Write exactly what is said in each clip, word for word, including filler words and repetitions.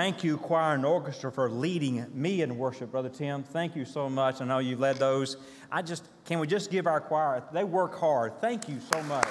thank you, choir and orchestra, for leading me in worship, Brother Tim. Thank you so much. I know you've led those. I just, can we just give our choir, they work hard. Thank you so much.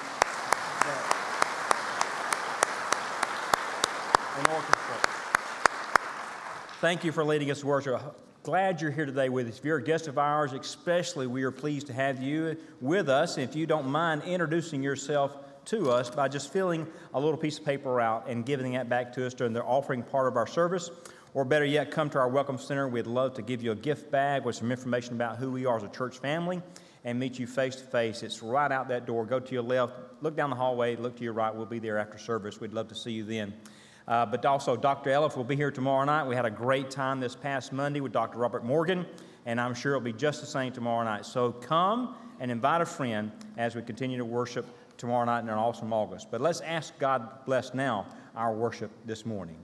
And orchestra. Thank you for leading us to worship. Glad you're here today with us. If you're a guest of ours, especially, we are pleased to have you with us. If you don't mind introducing yourself to us by just filling a little piece of paper out and giving that back to us during the offering part of our service, or better yet, come to our Welcome Center. We'd love to give you a gift bag with some information about who we are as a church family and meet you face to face. It's right out that door. Go to your left, look down the hallway, look to your right. We'll be there after service. We'd love to see you then. Uh, but also, Doctor Elliff will be here tomorrow night. We had a great time this past Monday with Doctor Robert Morgan, and I'm sure it'll be just the same tomorrow night. So come and invite a friend as we continue to worship tomorrow night in an awesome August. But let's ask God bless now our worship this morning.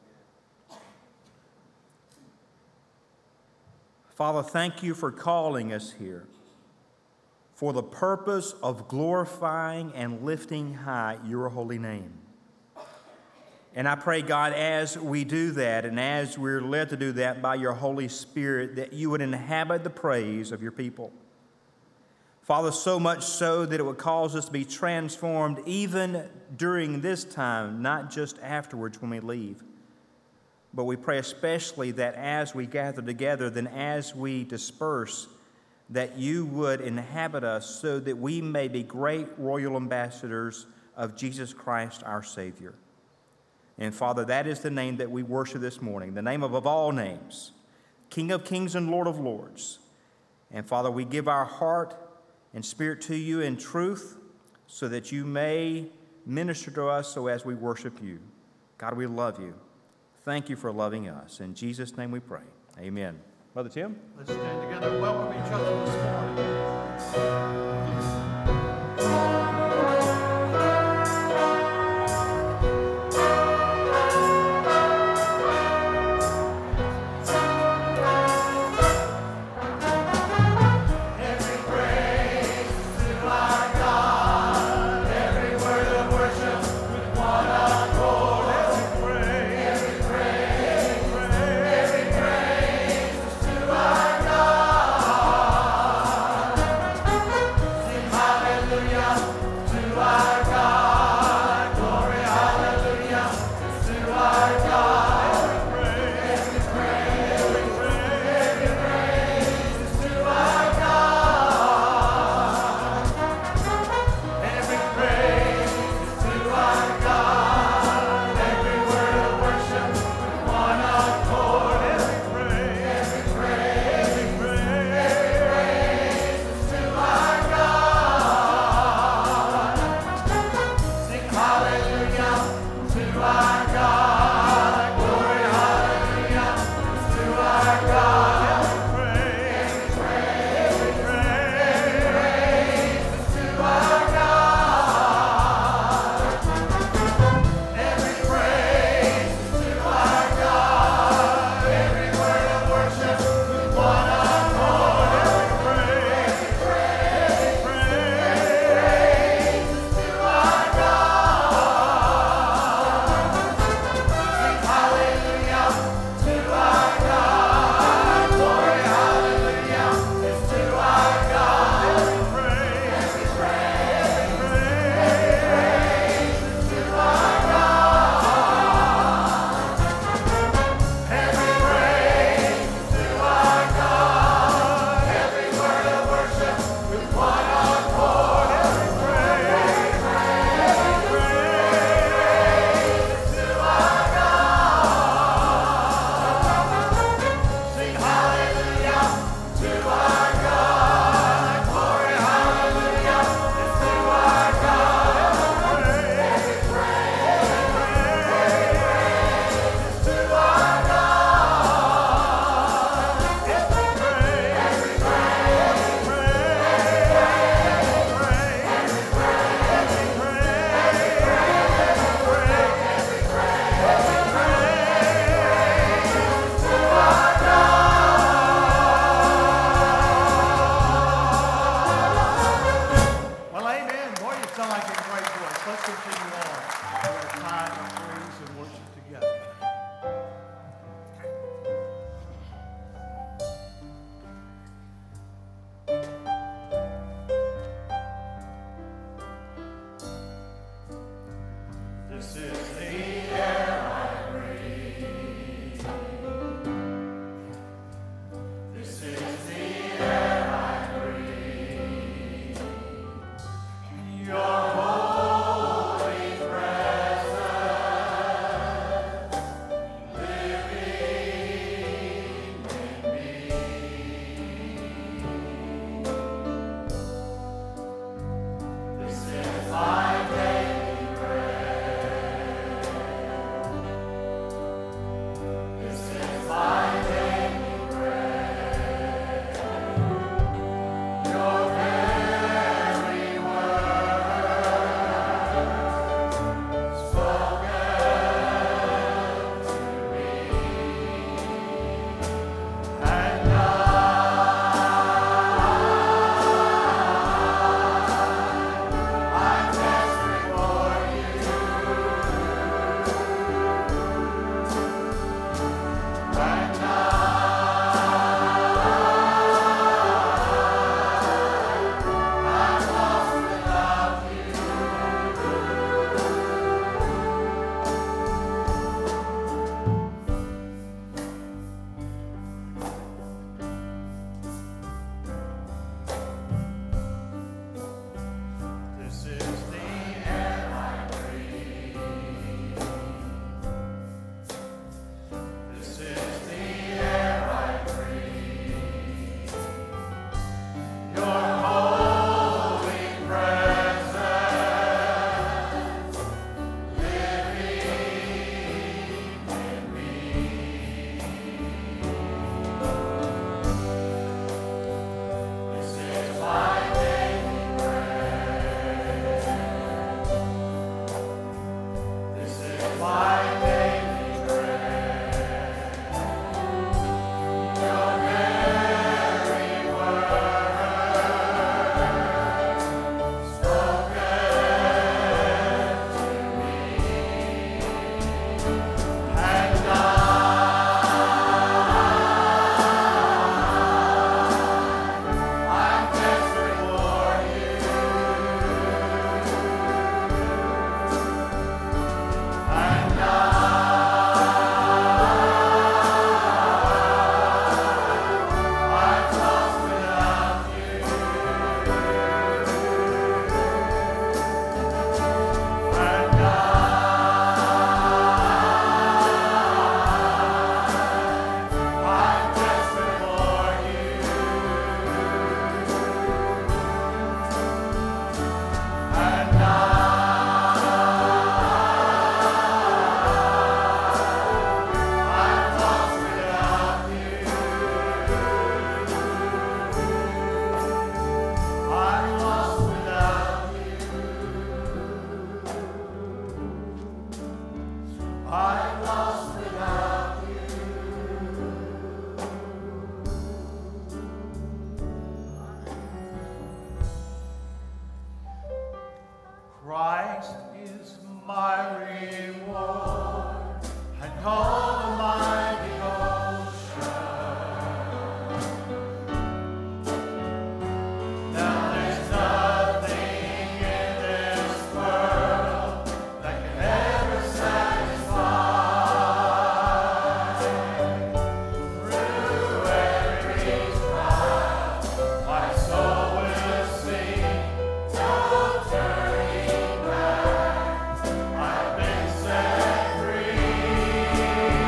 Father, thank you for calling us here for the purpose of glorifying and lifting high your holy name. And I pray, God, as we do that and as we're led to do that by your Holy Spirit, that you would inhabit the praise of your people. Father, so much so that it would cause us to be transformed even during this time, not just afterwards when we leave. But we pray especially that as we gather together, then as we disperse, that you would inhabit us so that we may be great royal ambassadors of Jesus Christ, our Savior. And Father, that is the name that we worship this morning, the name above all names, King of kings and Lord of lords. And Father, we give our heart and spirit to you in truth so that you may minister to us so as we worship you. God, we love you. Thank you for loving us. In Jesus' name we pray. Amen. Brother Tim? Let's stand together and welcome each other this morning. God. Christ is my reward, and all my devotion. Now there's nothing in this world that can ever satisfy. Through every trial, my soul will sing, no turning back. I've been set free.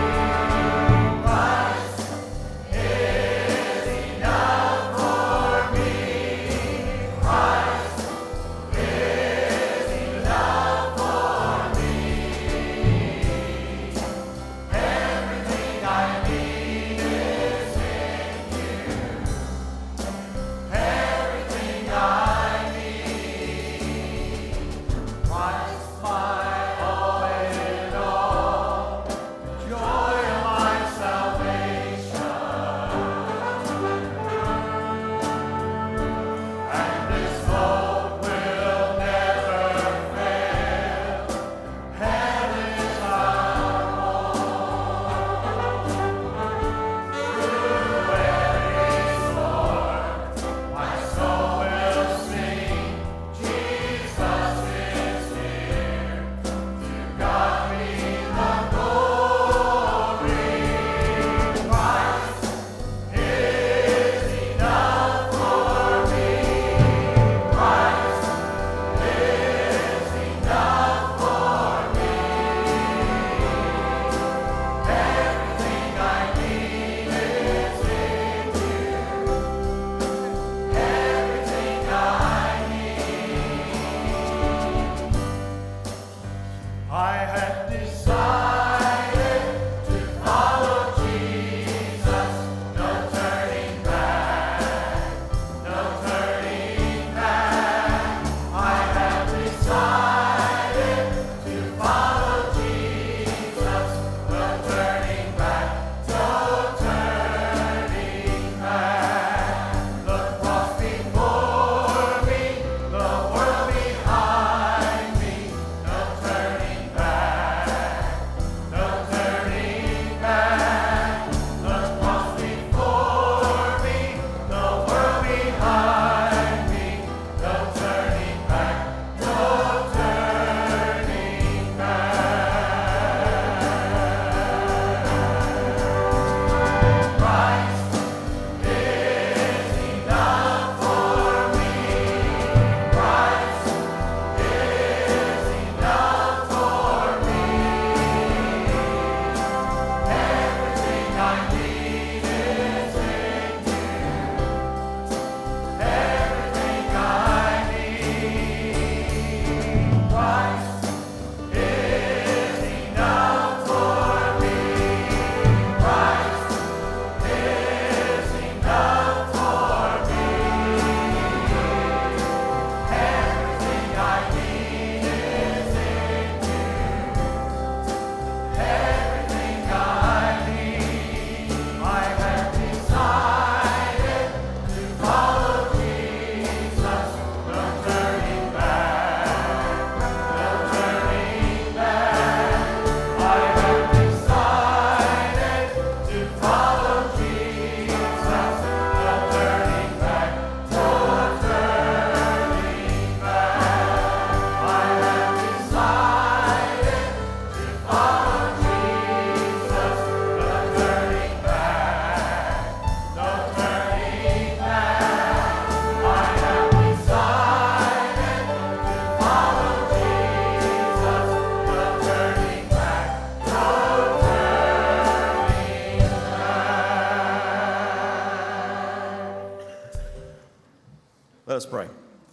Let us pray.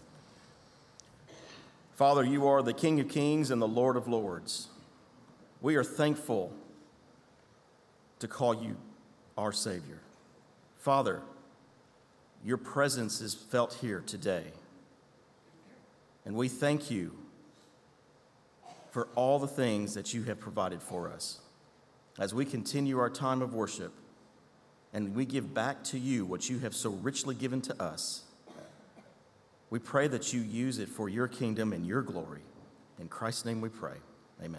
Father, you are the King of Kings and the Lord of Lords. We are thankful to call you our Savior. Father, your presence is felt here today. And we thank you for all the things that you have provided for us. As we continue our time of worship and we give back to you what you have so richly given to us, we pray that you use it for your kingdom and your glory. In Christ's name we pray. Amen.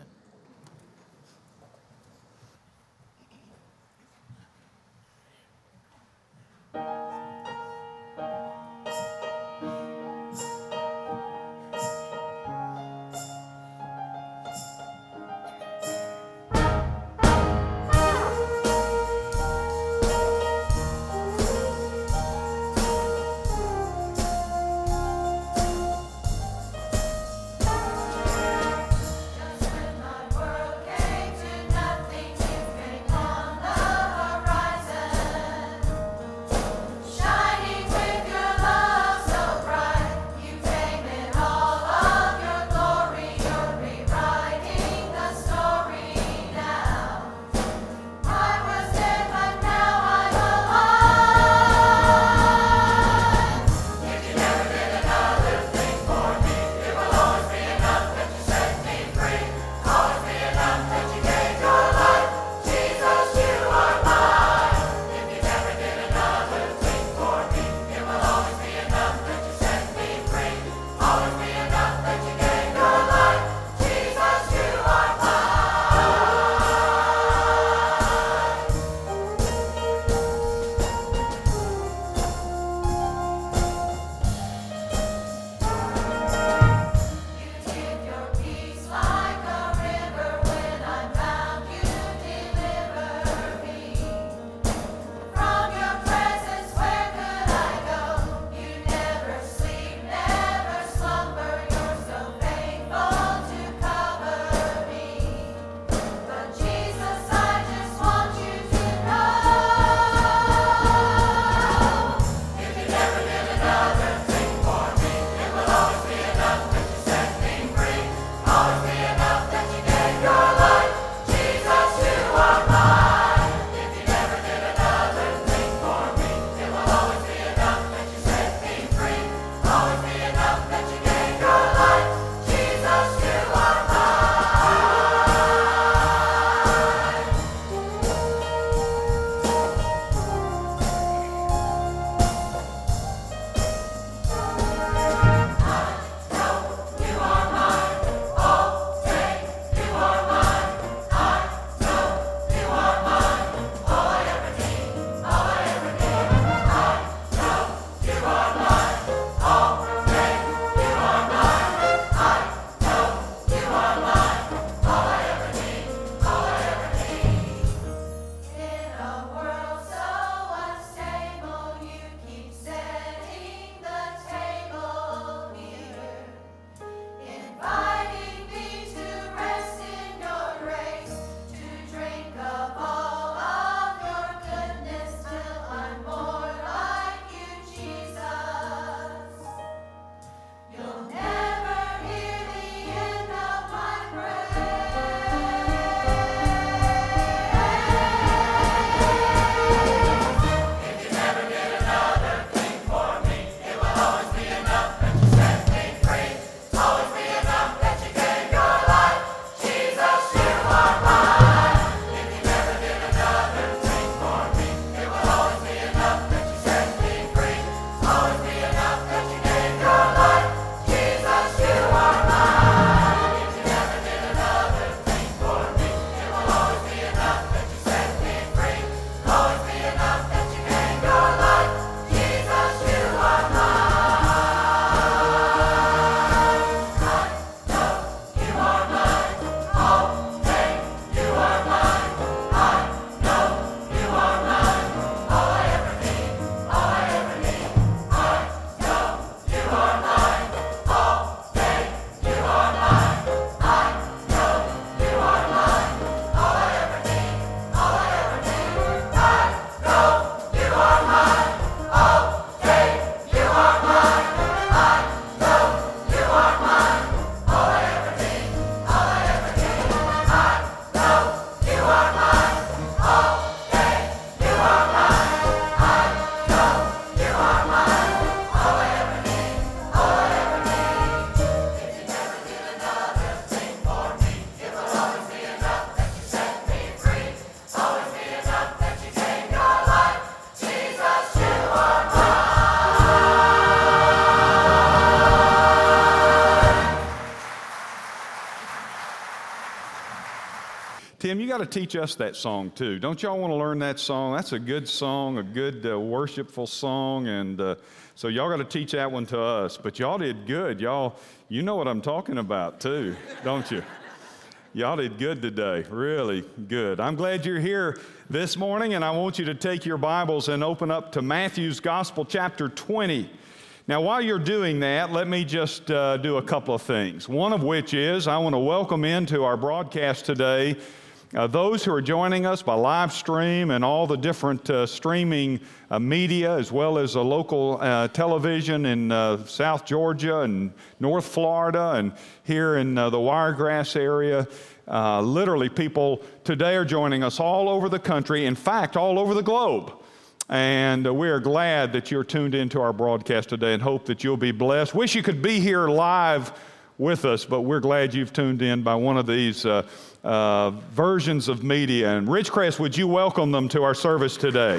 Just when to teach us that song too. Don't y'all want to learn that song? That's a good song, a good uh, worshipful song, and uh, so y'all got to teach that one to us. But y'all did good. Y'all, you know what I'm talking about too, don't you? Y'all did good today, really good. I'm glad you're here this morning, and I want you to take your Bibles and open up to Matthew's Gospel, chapter twenty. Now, while you're doing that, let me just uh, do a couple of things. One of which is I want to welcome into our broadcast today uh, those who are joining us by live stream and all the different uh, streaming uh, media, as well as a local uh, television in uh, South Georgia and North Florida and here in uh, the Wiregrass area. Uh, literally, people today are joining us all over the country, in fact, all over the globe. And uh, we are glad that you're tuned into our broadcast today and hope that you'll be blessed. Wish you could be here live with us, but we're glad you've tuned in by one of these uh, uh, versions of media. And Ridgecrest, would you welcome them to our service today?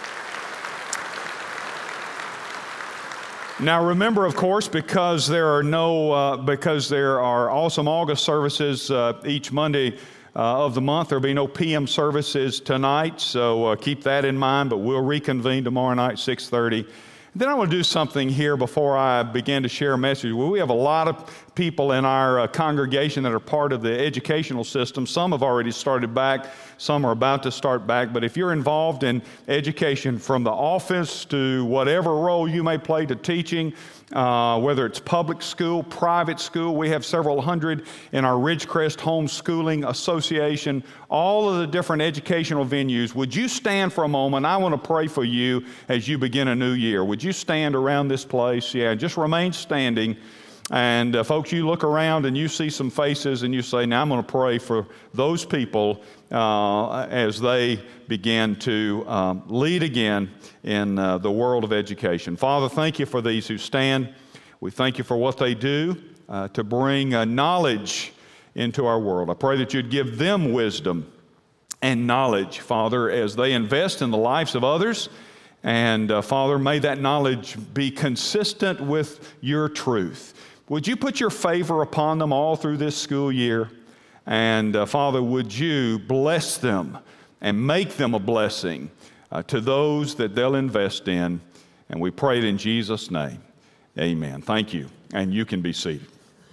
Now remember, of course, because there are no, uh, because there are awesome August services uh, each Monday Uh, of the month. There'll be no P M services tonight, so uh, keep that in mind, but we'll reconvene tomorrow night, six thirty. Then I want to do something here before I begin to share a message. Well, we have a lot of people in our uh, congregation that are part of the educational system. Some have already started back, some are about to start back, but if you're involved in education from the office to whatever role you may play to teaching, Uh, whether it's public school, private school, we have several hundred in our Ridgecrest Homeschooling Association, all of the different educational venues. Would you stand for a moment? I want to pray for you as you begin a new year. Would you stand around this place? Yeah, just remain standing. And uh, folks, you look around and you see some faces and you say, now I'm going to pray for those people uh, as they begin to um, lead again in uh, the world of education. Father, thank you for these who stand. We thank you for what they do uh, to bring uh, knowledge into our world. I pray that you'd give them wisdom and knowledge, Father, as they invest in the lives of others. And uh, Father, may that knowledge be consistent with your truth. Would you put your favor upon them all through this school year? And uh, Father, would you bless them and make them a blessing uh, to those that they'll invest in? And we pray it in Jesus' name. Amen. Thank you. And you can be seated.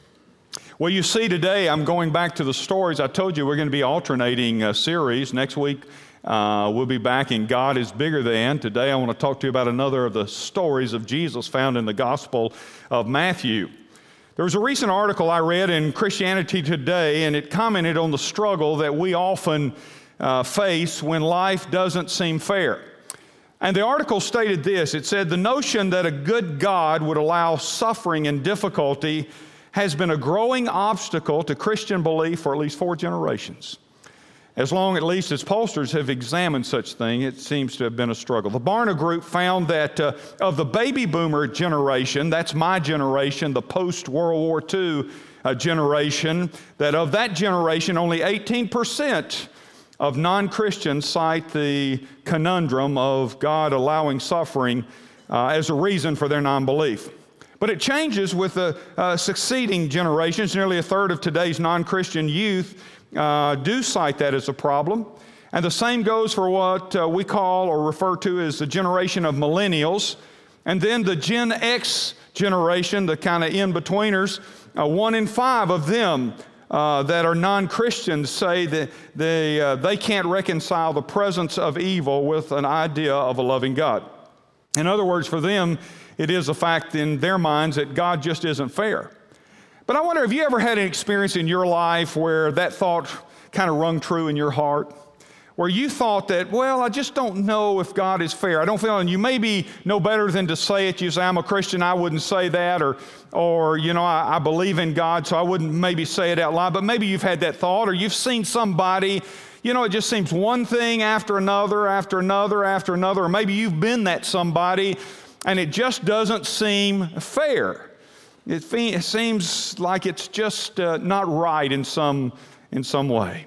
Well, you see, today I'm going back to the stories. I told you we're going to be alternating a series. Next week uh, we'll be back in God is Bigger Than. Today I want to talk to you about another of the stories of Jesus found in the Gospel of Matthew. There was a recent article I read in Christianity Today, and it commented on the struggle that we often uh, face when life doesn't seem fair. And the article stated this. It said, the notion that a good God would allow suffering and difficulty has been a growing obstacle to Christian belief for at least four generations. As long, at least, as pollsters have examined such thing, it seems to have been a struggle. The Barna Group found that uh, of the baby boomer generation, that's my generation, the post-World War Two uh, generation, that of that generation, only eighteen percent of non-Christians cite the conundrum of God allowing suffering uh, as a reason for their non-belief. But it changes with the uh, succeeding generations. Nearly a third of today's non-Christian youth Uh, do cite that as a problem. And the same goes for what uh, we call or refer to as the generation of millennials. And then the Gen X generation, the kind of in-betweeners, uh, one in five of them uh, that are non-Christians say that they, uh, they can't reconcile the presence of evil with an idea of a loving God. In other words, for them, it is a fact in their minds that God just isn't fair. But I wonder, have you ever had an experience in your life where that thought kind of rung true in your heart? Where you thought that, well, I just don't know if God is fair. I don't feel, and you maybe know better than to say it. You say, I'm a Christian, I wouldn't say that. Or, or you know, I, I believe in God, so I wouldn't maybe say it out loud. But maybe you've had that thought, or you've seen somebody, you know, it just seems one thing after another, after another, after another. Or maybe you've been that somebody, and it just doesn't seem fair. It, fe- it seems like it's just uh, not right in some, in some way.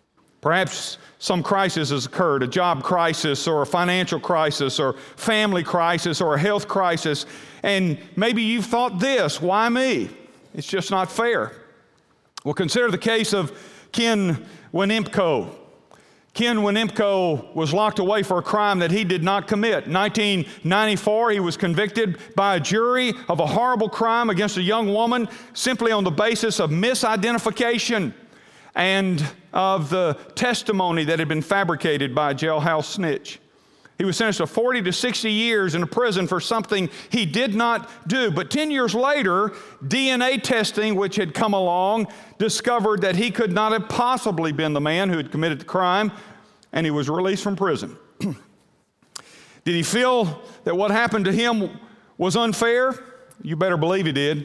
Perhaps some crisis has occurred, a job crisis or a financial crisis or family crisis or a health crisis, and maybe you've thought this, why me? It's just not fair. Well, consider the case of Ken Winnimko. Ken Winemko was locked away for a crime that he did not commit. In nineteen ninety-four, he was convicted by a jury of a horrible crime against a young woman simply on the basis of misidentification and of the testimony that had been fabricated by a jailhouse snitch. He was sentenced to forty to sixty years in a prison for something he did not do. But ten years later, D N A testing, which had come along, discovered that he could not have possibly been the man who had committed the crime, and he was released from prison. Did he feel that what happened to him was unfair? You better believe he did.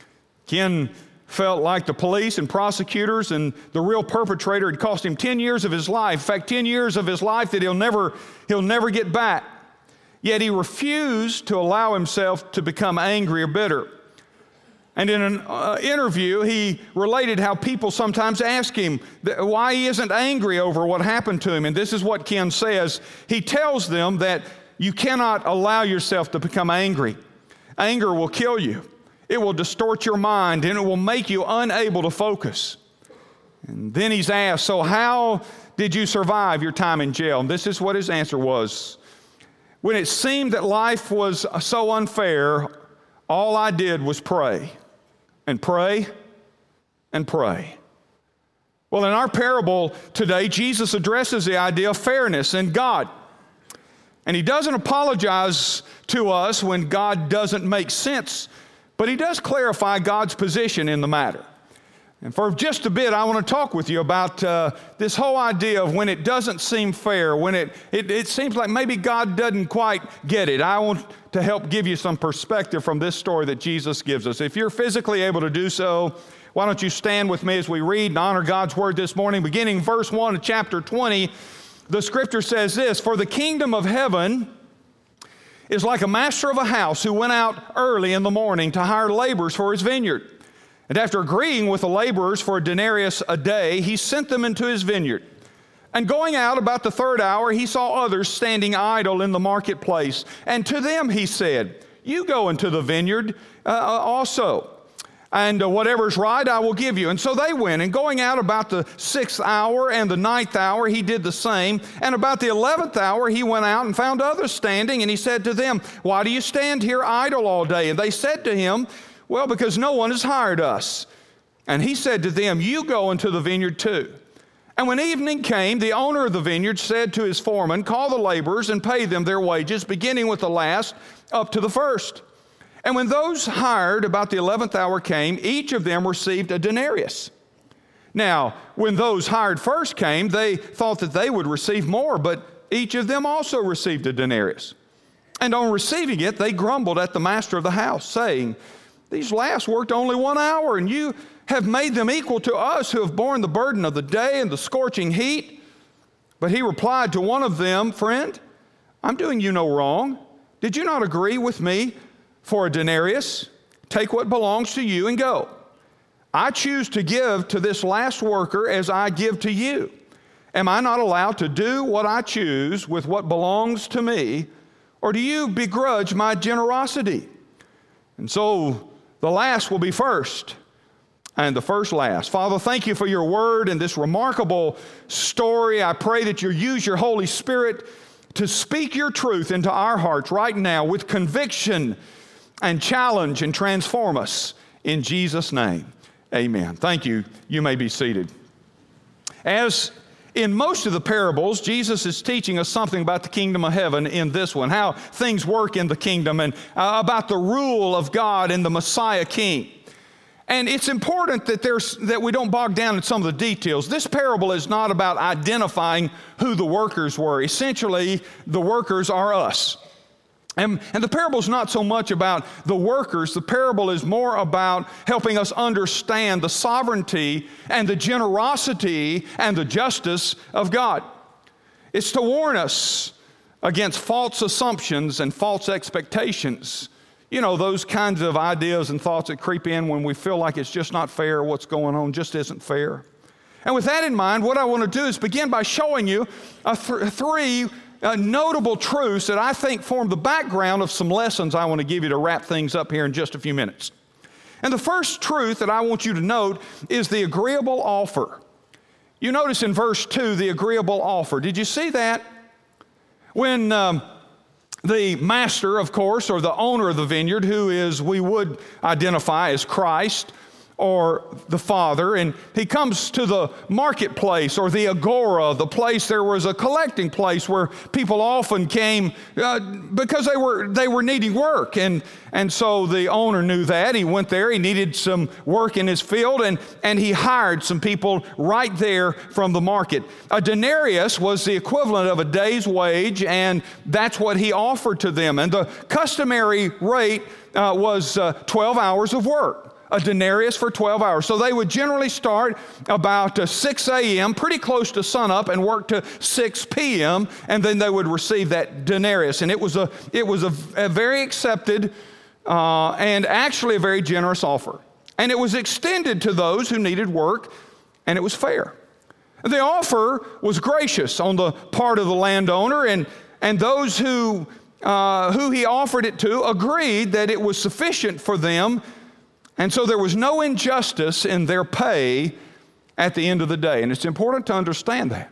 Ken felt like the police and prosecutors and the real perpetrator had cost him ten years of his life. In fact, ten years of his life that he'll never, he'll never get back. Yet he refused to allow himself to become angry or bitter. And in an uh, interview, he related how people sometimes ask him why he isn't angry over what happened to him. And this is what Ken says. He tells them that you cannot allow yourself to become angry. Anger will kill you. It will distort your mind, and it will make you unable to focus. And then he's asked, so how did you survive your time in jail? And this is what his answer was. When it seemed that life was so unfair, all I did was pray and pray and pray. Well, in our parable today, Jesus addresses the idea of fairness in God. And he doesn't apologize to us when God doesn't make sense, but he does clarify God's position in the matter. And for just a bit, I want to talk with you about uh, this whole idea of when it doesn't seem fair, when it, it, it seems like maybe God doesn't quite get it. I want to help give you some perspective from this story that Jesus gives us. If you're physically able to do so, why don't you stand with me as we read and honor God's word this morning. Beginning verse one of chapter twenty, the scripture says this, "For the kingdom of heaven is like a master of a house who went out early in the morning to hire laborers for his vineyard. And after agreeing with the laborers for a denarius a day, he sent them into his vineyard. And going out about the third hour, he saw others standing idle in the marketplace. And to them he said, 'You go into the vineyard uh, also, and uh, whatever's right I will give you.' And so they went, and going out about the sixth hour and the ninth hour, he did the same. And about the eleventh hour, he went out and found others standing, and he said to them, 'Why do you stand here idle all day?' And they said to him, 'Well, because no one has hired us.' And he said to them, 'You go into the vineyard too.' And when evening came, the owner of the vineyard said to his foreman, 'Call the laborers and pay them their wages, beginning with the last up to the first.' And when those hired about the eleventh hour came, each of them received a denarius. Now, when those hired first came, they thought that they would receive more, but each of them also received a denarius. And on receiving it, they grumbled at the master of the house, saying, 'These last worked only one hour, and you have made them equal to us who have borne the burden of the day and the scorching heat.' But he replied to one of them, 'Friend, I'm doing you no wrong. Did you not agree with me for a denarius? Take what belongs to you and go. I choose to give to this last worker as I give to you. Am I not allowed to do what I choose with what belongs to me, or do you begrudge my generosity?' And so the last will be first, and the first last." Father, thank you for your word and this remarkable story. I pray that you use your Holy Spirit to speak your truth into our hearts right now with conviction and challenge and transform us in Jesus' name. Amen. Thank you. You may be seated. As in most of the parables, Jesus is teaching us something about the kingdom of heaven in this one, how things work in the kingdom, and uh, about the rule of God and the Messiah King. And it's important that there's that we don't bog down in some of the details. This parable is not about identifying who the workers were. Essentially, the workers are us. And, and the parable is not so much about the workers. The parable is more about helping us understand the sovereignty and the generosity and the justice of God. It's to warn us against false assumptions and false expectations. You know, those kinds of ideas and thoughts that creep in when we feel like it's just not fair, what's going on just isn't fair. And with that in mind, what I want to do is begin by showing you a th- three Uh, notable truths that I think form the background of some lessons I want to give you to wrap things up here in just a few minutes. And the first truth that I want you to note is the agreeable offer. You notice in verse two, the agreeable offer. Did you see that? When um, the master, of course, or the owner of the vineyard, who is, we would identify as Christ, or the Father, and he comes to the marketplace or the agora, the place, there was a collecting place where people often came uh, because they were they were needing work, and and so the owner knew that. He went there, he needed some work in his field, and and he hired some people right there from the market. A denarius was the equivalent of a day's wage, and that's what he offered to them, and the customary rate uh, was uh, twelve hours of work. A denarius for twelve hours. So they would generally start about uh, six a.m., pretty close to sunup, and work to six p.m., and then they would receive that denarius. And it was a, it was a, a very accepted uh, and actually a very generous offer. And it was extended to those who needed work, and it was fair. The offer was gracious on the part of the landowner, and, and those who, uh, who he offered it to agreed that it was sufficient for them. And so there was no injustice in their pay at the end of the day. And it's important to understand that.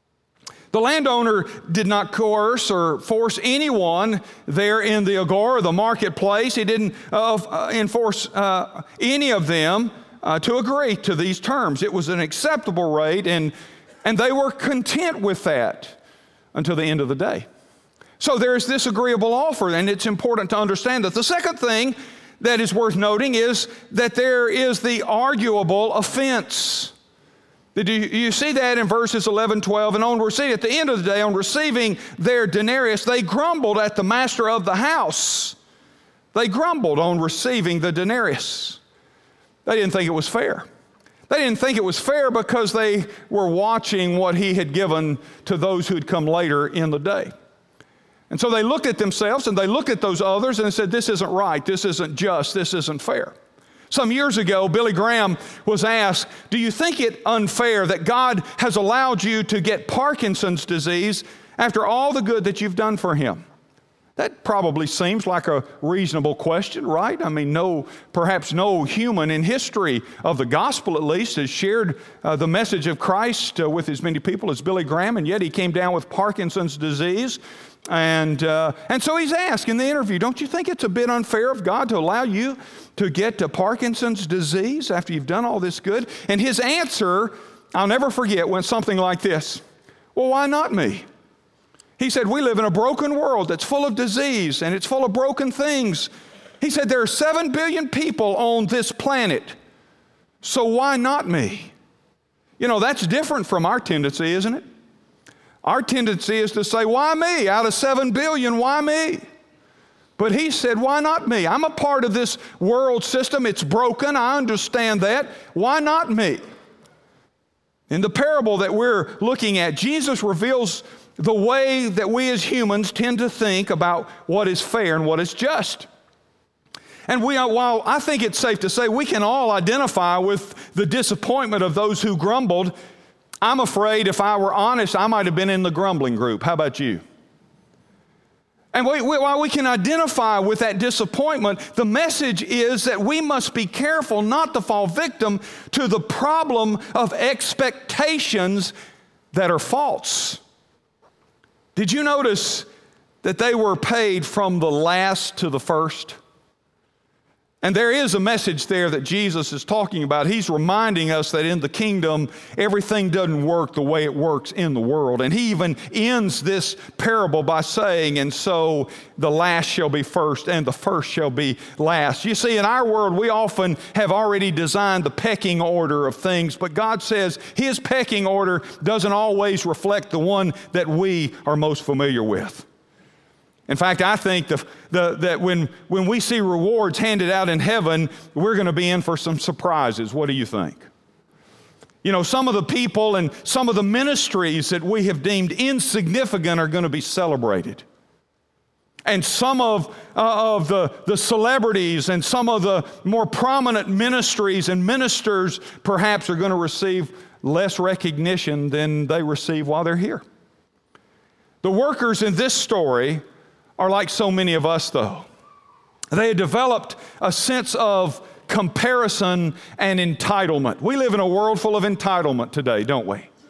The landowner did not coerce or force anyone there in the agora, the marketplace. He didn't uh, enforce uh, any of them uh, to agree to these terms. It was an acceptable rate, and, and they were content with that until the end of the day. So there's this agreeable offer, and it's important to understand that. The second thing that is worth noting is that there is the arguable offense. Did you, you see that in verses eleven, twelve, and on receiving, at the end of the day, on receiving their denarius, they grumbled at the master of the house. They grumbled on receiving the denarius. They didn't think it was fair. They didn't think it was fair because they were watching what he had given to those who had come later in the day. And so they looked at themselves and they looked at those others and said, this isn't right, this isn't just, this isn't fair. Some years ago, Billy Graham was asked, do you think it unfair that God has allowed you to get Parkinson's disease after all the good that you've done for him? That probably seems like a reasonable question, right? I mean, no, perhaps no human in history of the gospel, at least, has shared uh, the message of Christ uh, with as many people as Billy Graham, and yet he came down with Parkinson's disease. And uh, and so he's asked in the interview, don't you think it's a bit unfair of God to allow you to get to Parkinson's disease after you've done all this good? And his answer, I'll never forget, went something like this. Well, why not me? He said, we live in a broken world that's full of disease and it's full of broken things. He said, there are seven billion people on this planet, so why not me? You know, that's different from our tendency, isn't it? Our tendency is to say, why me? Out of seven billion, why me? But he said, why not me? I'm a part of this world system. It's broken. I understand that. Why not me? In the parable that we're looking at, Jesus reveals the way that we as humans tend to think about what is fair and what is just. And we are, while I think it's safe to say we can all identify with the disappointment of those who grumbled, I'm afraid if I were honest, I might have been in the grumbling group. How about you? And we, we, while we can identify with that disappointment, the message is that we must be careful not to fall victim to the problem of expectations that are false. Did you notice that they were paid from the last to the first? And there is a message there that Jesus is talking about. He's reminding us that in the kingdom, everything doesn't work the way it works in the world. And he even ends this parable by saying, and so the last shall be first and the first shall be last. You see, in our world, we often have already designed the pecking order of things, but God says his pecking order doesn't always reflect the one that we are most familiar with. In fact, I think the, the, that when, when we see rewards handed out in heaven, we're going to be in for some surprises. What do you think? You know, some of the people and some of the ministries that we have deemed insignificant are going to be celebrated. And some of, uh, of the, the celebrities and some of the more prominent ministries and ministers perhaps are going to receive less recognition than they receive while they're here. The workers in this story are like so many of us, though. They had developed a sense of comparison and entitlement. We live in a world full of entitlement today, don't we?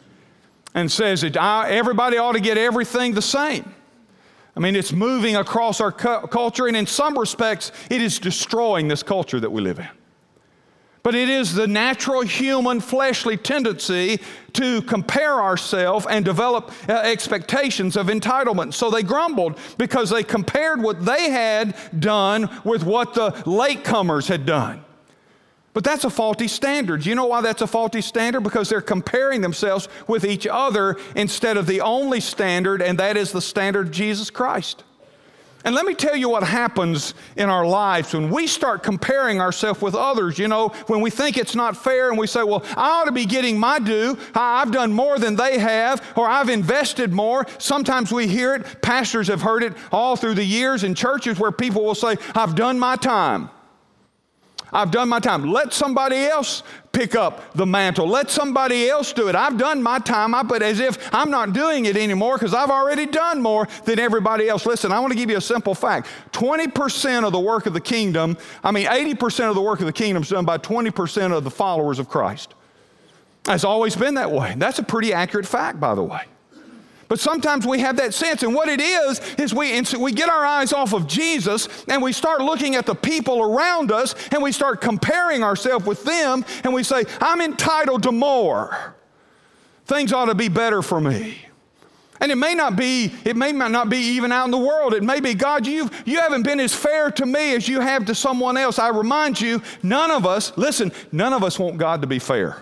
and says that I, everybody ought to get everything the same. I mean, it's moving across our cu- culture, and in some respects, it is destroying this culture that we live in. But it is the natural human fleshly tendency to compare ourselves and develop uh, expectations of entitlement. So they grumbled because they compared what they had done with what the latecomers had done. But that's a faulty standard. You know why that's a faulty standard? Because they're comparing themselves with each other instead of the only standard, and that is the standard of Jesus Christ. And let me tell you what happens in our lives when we start comparing ourselves with others. You know, when we think it's not fair and we say, well, I ought to be getting my due. I've done more than they have, or I've invested more. Sometimes we hear it. Pastors have heard it all through the years in churches where people will say, I've done my time. I've done my time. Let somebody else pick up the mantle. Let somebody else do it. I've done my time, I, but as if I'm not doing it anymore because I've already done more than everybody else. Listen, I want to give you a simple fact. twenty percent of the work of the kingdom, I mean eighty percent of the work of the kingdom is done by twenty percent of the followers of Christ. It's always been that way. That's a pretty accurate fact, by the way. But sometimes we have that sense, and what it is, is we, we get our eyes off of Jesus, and we start looking at the people around us, and we start comparing ourselves with them, and we say, I'm entitled to more. Things ought to be better for me. And it may not be, it may not be even out in the world. It may be, God, you you haven't been as fair to me as you have to someone else. I remind you, none of us, listen, none of us want God to be fair.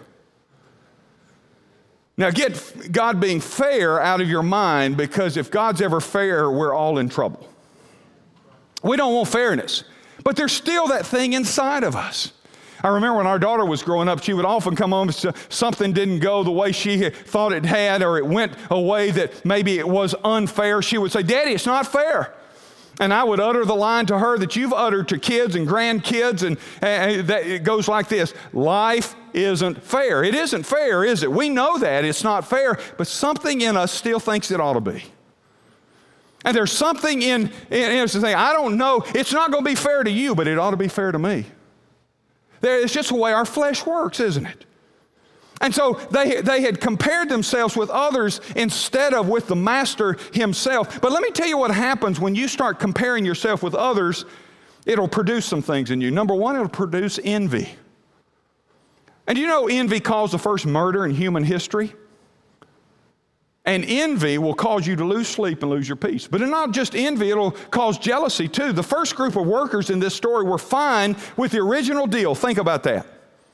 Now get God being fair out of your mind, because if God's ever fair, we're all in trouble. We don't want fairness, but there's still that thing inside of us. I remember when our daughter was growing up, she would often come home and something didn't go the way she thought it had, or it went a way that maybe it was unfair. She would say, Daddy, it's not fair. And I would utter the line to her that you've uttered to kids and grandkids, and, and that it goes like this: life isn't fair. It isn't fair, is it? We know that it's not fair, but something in us still thinks it ought to be. And there's something in, in, in us to say, I don't know, it's not going to be fair to you, but it ought to be fair to me. There, it's just the way our flesh works, isn't it? And so they, they had compared themselves with others instead of with the Master himself. But let me tell you what happens when you start comparing yourself with others. It'll produce some things in you. Number one, it'll produce envy. And you know envy caused the first murder in human history? And envy will cause you to lose sleep and lose your peace. But not just envy, it'll cause jealousy too. The first group of workers in this story were fine with the original deal. Think about that.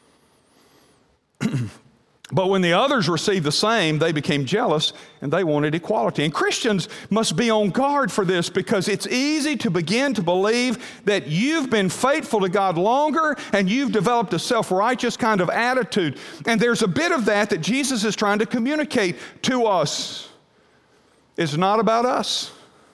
But when the others received the same, they became jealous and they wanted equality. And Christians must be on guard for this, because it's easy to begin to believe that you've been faithful to God longer and you've developed a self-righteous kind of attitude. And there's a bit of that that Jesus is trying to communicate to us. It's not about us.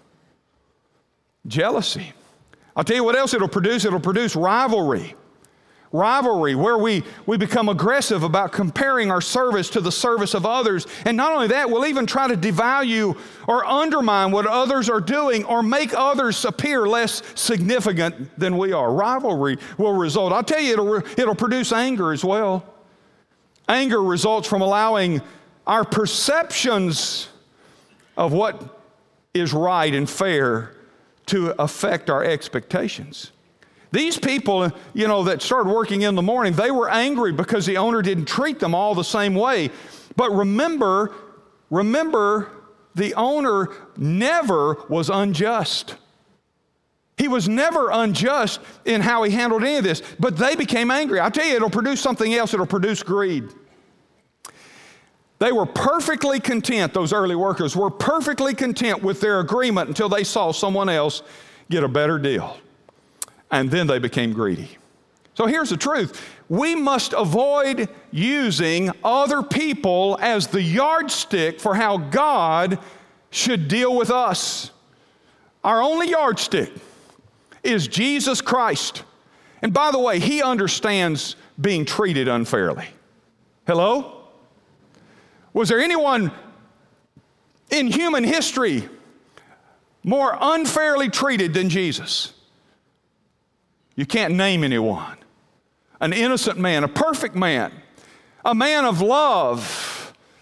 Jealousy. I'll tell you what else it'll produce. It'll produce rivalry. Rivalry, where we, we become aggressive about comparing our service to the service of others. And not only that, we'll even try to devalue or undermine what others are doing, or make others appear less significant than we are. Rivalry will result. I'll tell you, it'll, it'll produce anger as well. Anger results from allowing our perceptions of what is right and fair to affect our expectations. These people, you know, that started working in the morning, they were angry because the owner didn't treat them all the same way. But remember, remember, the owner never was unjust. He was never unjust in how he handled any of this, but they became angry. I'll tell you, it'll produce something else. It'll produce greed. They were perfectly content, those early workers were perfectly content with their agreement until they saw someone else get a better deal. And then they became greedy. So here's the truth. We must avoid using other people as the yardstick for how God should deal with us. Our only yardstick is Jesus Christ. And by the way, He understands being treated unfairly. Hello? Was there anyone in human history more unfairly treated than Jesus? You can't name anyone. An innocent man, a perfect man, a man of love,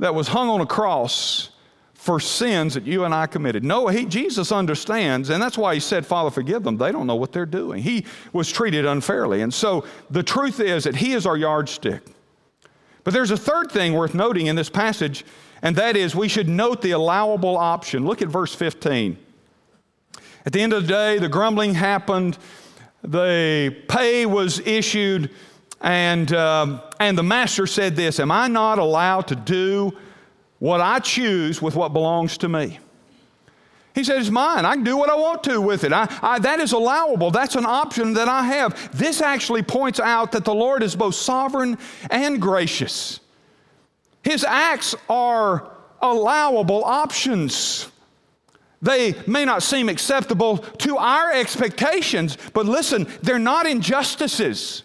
that was hung on a cross for sins that you and I committed. No, he, Jesus understands, and that's why he said, Father, forgive them. They don't know what they're doing. He was treated unfairly. And so the truth is that he is our yardstick. But there's a third thing worth noting in this passage, and that is we should note the allowable option. Look at verse fifteen. At the end of the day, the grumbling happened, the pay was issued, and, um, and the master said this, am I not allowed to do what I choose with what belongs to me? He said, it's mine. I can do what I want to with it. I, I, that is allowable. That's an option that I have. This actually points out that the Lord is both sovereign and gracious. His acts are allowable options. They may not seem acceptable to our expectations, but listen, they're not injustices.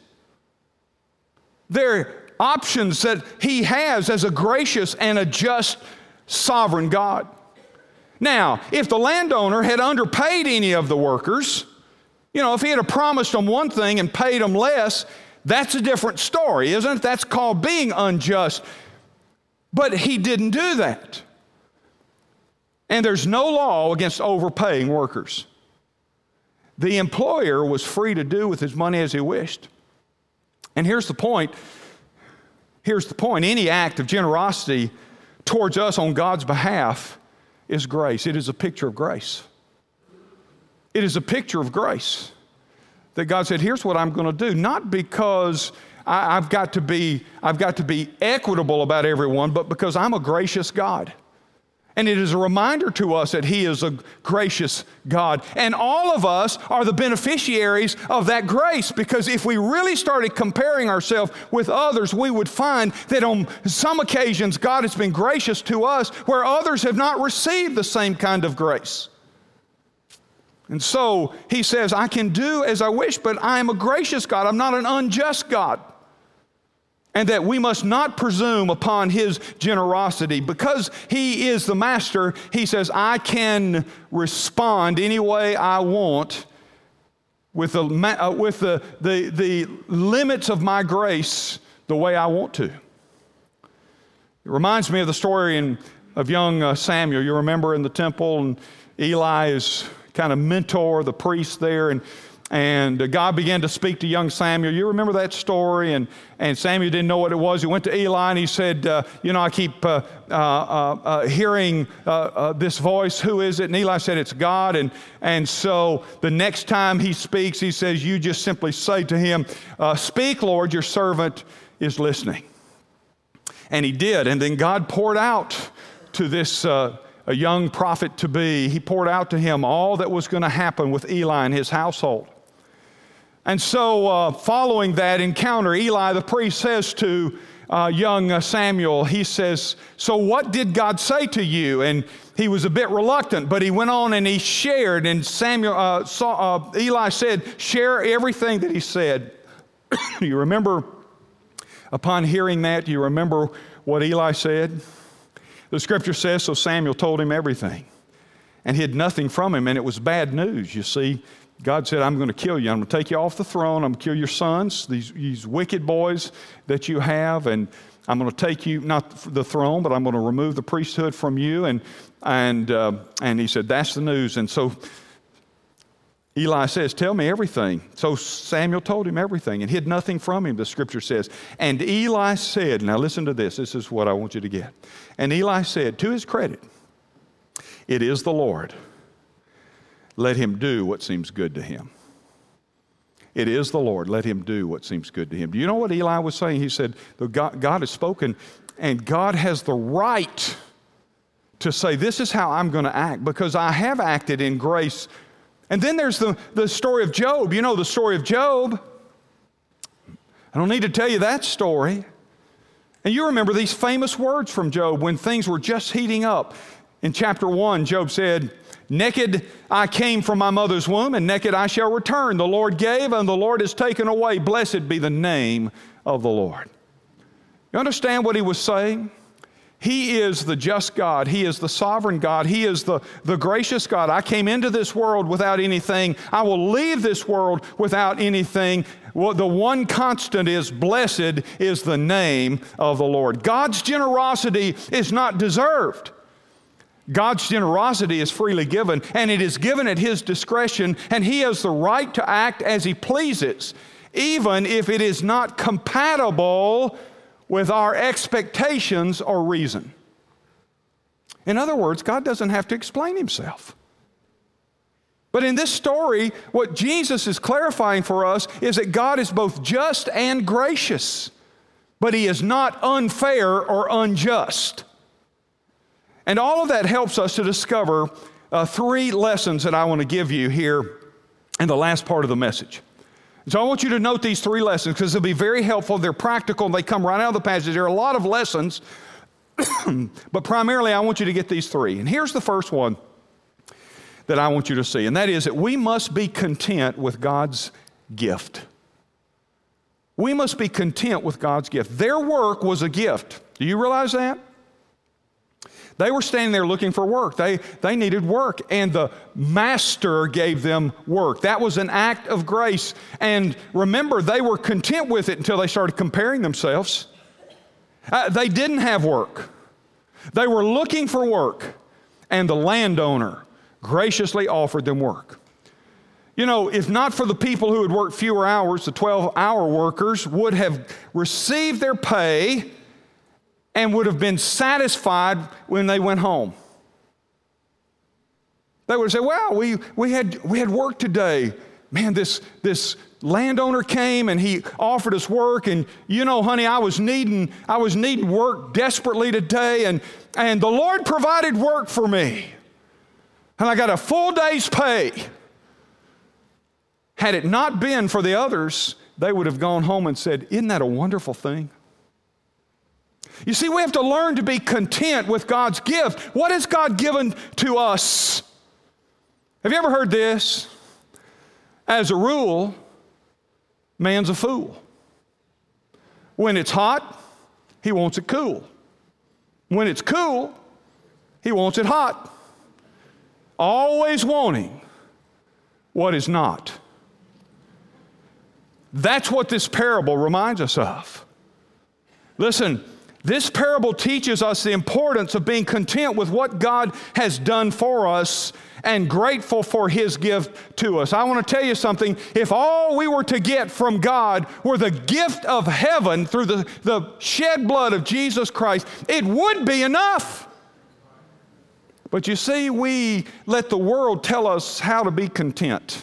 They're options that he has as a gracious and a just sovereign God. Now, if the landowner had underpaid any of the workers, you know, if he had promised them one thing and paid them less, that's a different story, isn't it? That's called being unjust. But he didn't do that. And there's no law against overpaying workers. The employer was free to do with his money as he wished. And here's the point. Here's the point. Any act of generosity towards us on God's behalf is grace. It is a picture of grace. It is a picture of grace. That God said, here's what I'm going to do. Not because I, I've got to be, I've got to be equitable about everyone, but because I'm a gracious God. And it is a reminder to us that he is a gracious God. And all of us are the beneficiaries of that grace, because if we really started comparing ourselves with others, we would find that on some occasions God has been gracious to us where others have not received the same kind of grace. And so he says, I can do as I wish, but I am a gracious God. I'm not an unjust God. And that we must not presume upon his generosity. Because he is the master, he says, I can respond any way I want with the, uh, with the, the, the limits of my grace the way I want to. It reminds me of the story in, of young uh, Samuel. You remember in the temple, and Eli is kind of mentor the priest there, and And God began to speak to young Samuel. You remember that story? And, and Samuel didn't know what it was. He went to Eli and he said, uh, you know, I keep uh, uh, uh, hearing uh, uh, this voice. Who is it? And Eli said, it's God. And, and so the next time he speaks, he says, you just simply say to him, uh, speak, Lord, your servant is listening. And he did. And then God poured out to this uh, a young prophet to be. He poured out to him all that was going to happen with Eli and his household. And so uh, following that encounter, Eli the priest says to uh, young uh, Samuel, he says, so what did God say to you? And he was a bit reluctant, but he went on and he shared. And Samuel, uh, saw, uh, Eli said, share everything that he said. You remember, upon hearing that, do you remember what Eli said? The scripture says, so Samuel told him everything and hid nothing from him, and it was bad news, you see. God said, I'm going to kill you. I'm going to take you off the throne. I'm going to kill your sons, these, these wicked boys that you have, and I'm going to take you, not the throne, but I'm going to remove the priesthood from you. And, and, uh, and he said, that's the news. And so Eli says, tell me everything. So Samuel told him everything and hid nothing from him, the scripture says. And Eli said, now listen to this. This is what I want you to get. And Eli said, to his credit, it is the Lord. Let him do what seems good to him. It is the Lord. Let him do what seems good to him. Do you know what Eli was saying? He said, God, God has spoken, and God has the right to say, this is how I'm going to act, because I have acted in grace. And then there's the, the story of Job. You know the story of Job. I don't need to tell you that story. And you remember these famous words from Job when things were just heating up. In chapter one, Job said, naked I came from my mother's womb, and naked I shall return. The Lord gave, and the Lord has taken away. Blessed be the name of the Lord. You understand what he was saying? He is the just God. He is the sovereign God. He is the, the gracious God. I came into this world without anything. I will leave this world without anything. Well, the one constant is, blessed is the name of the Lord. God's generosity is not deserved. God's generosity is freely given, and it is given at His discretion, and He has the right to act as He pleases, even if it is not compatible with our expectations or reason. In other words, God doesn't have to explain Himself. But in this story, what Jesus is clarifying for us is that God is both just and gracious, but He is not unfair or unjust. And all of that helps us to discover uh, three lessons that I want to give you here in the last part of the message. So I want you to note these three lessons because they'll be very helpful. They're practical. They come right out of the passage. There are a lot of lessons, but primarily I want you to get these three. And here's the first one that I want you to see, and that is that we must be content with God's gift. We must be content with God's gift. Their work was a gift. Do you realize that? They were standing there looking for work. They, they needed work, and the master gave them work. That was an act of grace. And remember, they were content with it until they started comparing themselves. Uh, they didn't have work. They were looking for work, and the landowner graciously offered them work. You know, if not for the people who had worked fewer hours, the twelve-hour workers would have received their pay and would have been satisfied when they went home. They would say, well, we, we, had, we had work today. Man, this, this landowner came and he offered us work, and you know, honey, I was needing, I was needing work desperately today, and, and the Lord provided work for me. And I got a full day's pay. Had it not been for the others, they would have gone home and said, isn't that a wonderful thing? You see, we have to learn to be content with God's gift. What has God given to us? Have you ever heard this? As a rule, man's a fool. When it's hot, he wants it cool. When it's cool, he wants it hot. Always wanting what is not. That's what this parable reminds us of. Listen, this parable teaches us the importance of being content with what God has done for us and grateful for His gift to us. I want to tell you something. If all we were to get from God were the gift of heaven through the, the shed blood of Jesus Christ, it would be enough. But you see, we let the world tell us how to be content.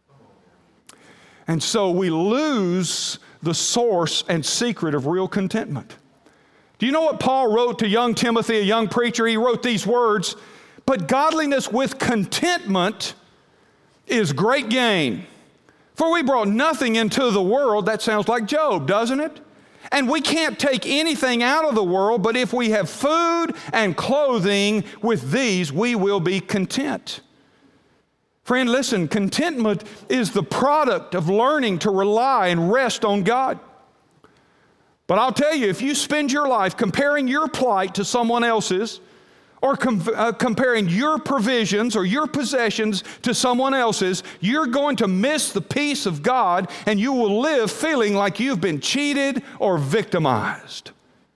And so we lose the source and secret of real contentment. Do you know what Paul wrote to young Timothy, a young preacher? He wrote these words, but godliness with contentment is great gain. For we brought nothing into the world. That sounds like Job, doesn't it? And we can't take anything out of the world, but if we have food and clothing, with these we will be content. Friend, listen, contentment is the product of learning to rely and rest on God. But I'll tell you, if you spend your life comparing your plight to someone else's, or com- uh, comparing your provisions or your possessions to someone else's, you're going to miss the peace of God, and you will live feeling like you've been cheated or victimized.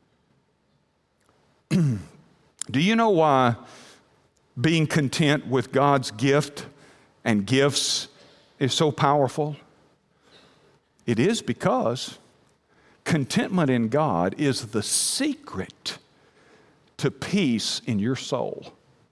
Do you know why being content with God's gift and gifts is so powerful? It is because contentment in God is the secret to peace in your soul.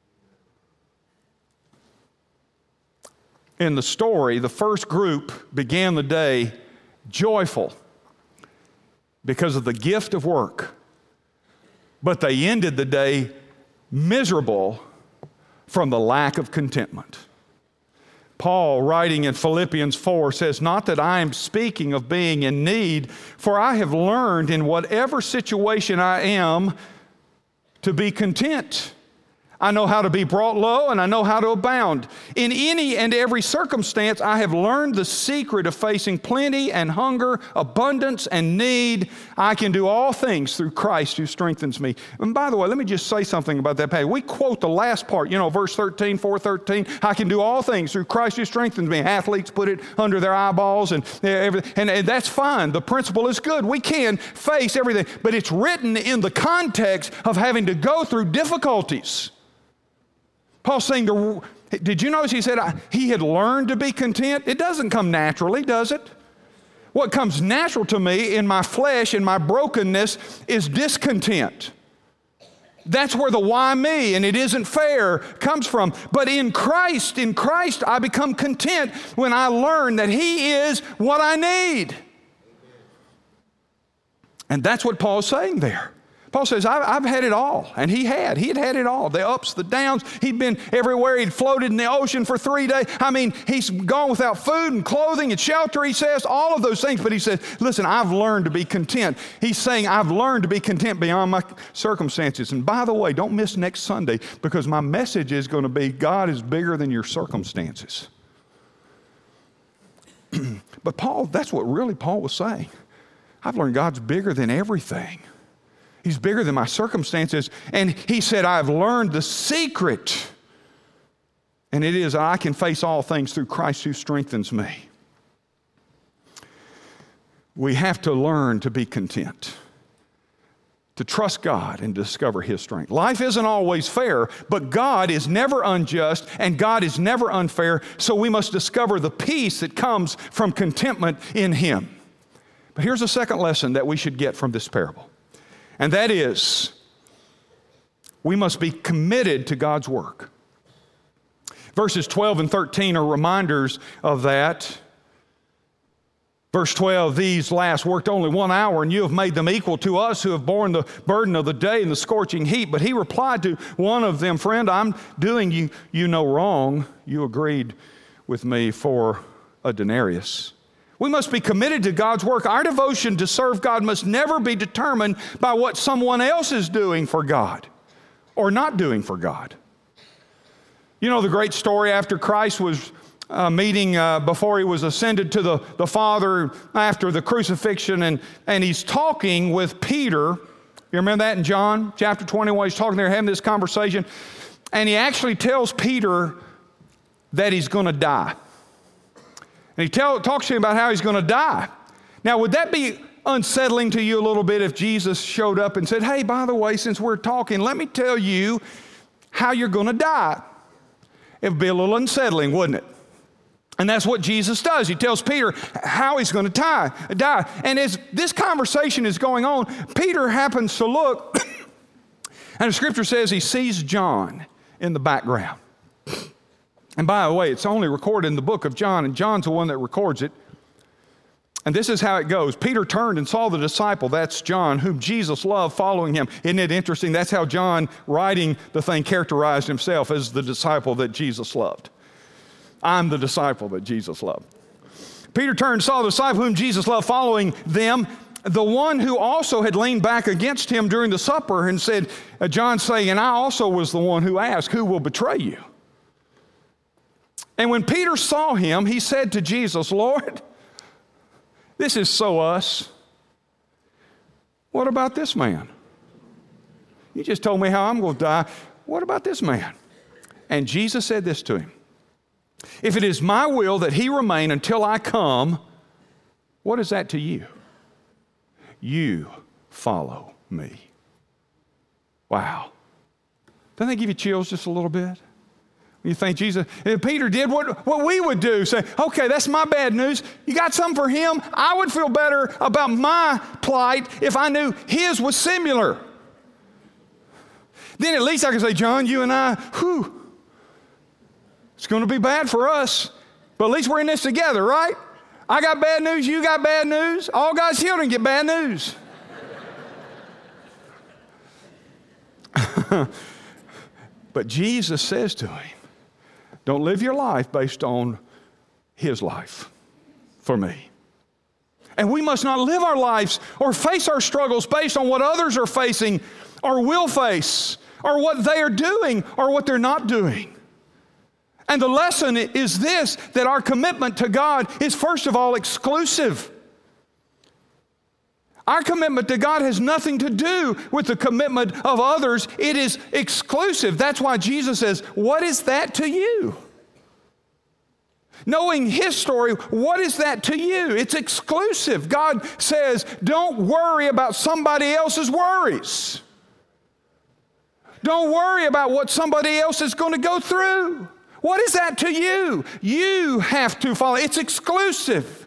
In the story, the first group began the day joyful because of the gift of work, but they ended the day miserable from the lack of contentment. Paul, writing in Philippians four, says, not that I am speaking of being in need, for I have learned in whatever situation I am to be content. I know how to be brought low, and I know how to abound. In any and every circumstance, I have learned the secret of facing plenty and hunger, abundance and need. I can do all things through Christ who strengthens me. And by the way, let me just say something about that page. We quote the last part, you know, verse thirteen, four thirteen. I can do all things through Christ who strengthens me. Athletes put it under their eyeballs, and, and, and that's fine. The principle is good. We can face everything, but it's written in the context of having to go through difficulties. Paul's saying, the, did you notice he said he had learned to be content? It doesn't come naturally, does it? What comes natural to me in my flesh, in my brokenness, is discontent. That's where the why me and it isn't fair comes from. But in Christ, in Christ, I become content when I learn that He is what I need. And that's what Paul's saying there. Paul says, I've, I've had it all. And he had. He had had it all. The ups, the downs. He'd been everywhere. He'd floated in the ocean for three days. I mean, he's gone without food and clothing and shelter, he says, all of those things. But he says, listen, I've learned to be content. He's saying, I've learned to be content beyond my circumstances. And by the way, don't miss next Sunday, because my message is going to be, God is bigger than your circumstances. But Paul, that's what really Paul was saying. I've learned God's bigger than everything. He's bigger than my circumstances. And he said, I've learned the secret. And it is, I can face all things through Christ who strengthens me. We have to learn to be content, to trust God and discover His strength. Life isn't always fair, but God is never unjust and God is never unfair. So we must discover the peace that comes from contentment in Him. But here's a second lesson that we should get from this parable. And that is, we must be committed to God's work. Verses twelve and thirteen are reminders of that. Verse twelve, these last worked only one hour, and you have made them equal to us who have borne the burden of the day and the scorching heat. But he replied to one of them, friend, I'm doing you, you no wrong. You agreed with me for a denarius. We must be committed to God's work. Our devotion to serve God must never be determined by what someone else is doing for God or not doing for God. You know the great story after Christ was uh, meeting uh, before He was ascended to the, the Father after the crucifixion, and, and He's talking with Peter. You remember that in John chapter twenty-one? He's talking there, having this conversation, and He actually tells Peter that he's going to die. And he tell, talks to him about how he's going to die. Now, would that be unsettling to you a little bit if Jesus showed up and said, hey, by the way, since we're talking, let me tell you how you're going to die? It would be a little unsettling, wouldn't it? And that's what Jesus does. He tells Peter how he's going to die. die. And as this conversation is going on, Peter happens to look, and the scripture says he sees John in the background. And by the way, it's only recorded in the book of John, and John's the one that records it. And this is how it goes. Peter turned and saw the disciple, that's John, whom Jesus loved, following him. Isn't it interesting? That's how John, writing the thing, characterized himself as the disciple that Jesus loved. I'm the disciple that Jesus loved. Peter turned and saw the disciple whom Jesus loved, following them, the one who also had leaned back against him during the supper, and said, uh, John saying, and I also was the one who asked, who will betray you? And when Peter saw him, he said to Jesus, Lord, this is so us. What about this man? You just told me how I'm going to die. What about this man? And Jesus said this to him. If it is my will that he remain until I come, what is that to you? You follow me. Wow. Doesn't that give you chills just a little bit? You think Jesus, if Peter did what, what we would do, say, okay, that's my bad news. You got something for him? I would feel better about my plight if I knew his was similar. Then at least I can say, John, you and I, whew, it's going to be bad for us, but at least we're in this together, right? I got bad news, you got bad news. All God's children get bad news. But Jesus says to him, don't live your life based on his life for me. And we must not live our lives or face our struggles based on what others are facing or will face, or what they are doing or what they're not doing. And the lesson is this, that our commitment to God is first of all exclusive. Our commitment to God has nothing to do with the commitment of others. It is exclusive. That's why Jesus says, what is that to you? Knowing His story, what is that to you? It's exclusive. God says, don't worry about somebody else's worries. Don't worry about what somebody else is going to go through. What is that to you? You have to follow. It's exclusive.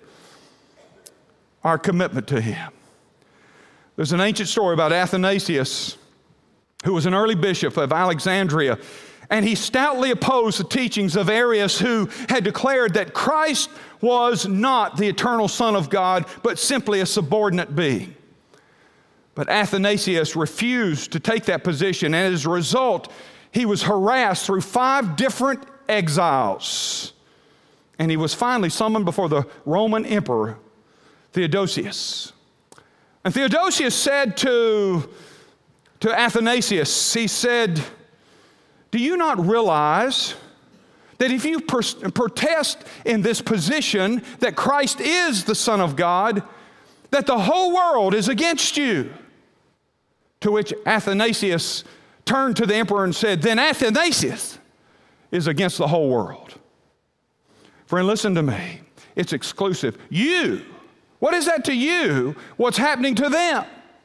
Our commitment to Him. There's an ancient story about Athanasius, who was an early bishop of Alexandria, and he stoutly opposed the teachings of Arius, who had declared that Christ was not the eternal Son of God, but simply a subordinate being. But Athanasius refused to take that position, and as a result, he was harassed through five different exiles. And he was finally summoned before the Roman Emperor, Theodosius. And Theodosius said to, to Athanasius, he said, do you not realize that if you per- protest in this position that Christ is the Son of God, that the whole world is against you? To which Athanasius turned to the emperor and said, then Athanasius is against the whole world. Friend, listen to me. It's exclusive. You, what is that to you? What's happening to them?